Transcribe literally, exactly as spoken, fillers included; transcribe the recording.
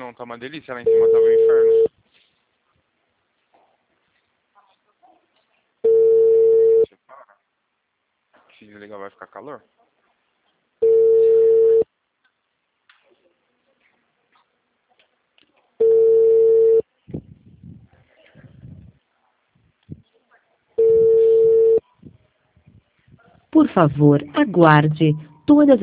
não, tá uma delícia. Lá em cima tava o inferno. Separa. Se desligar vai ficar calor. Por favor, aguarde. Todas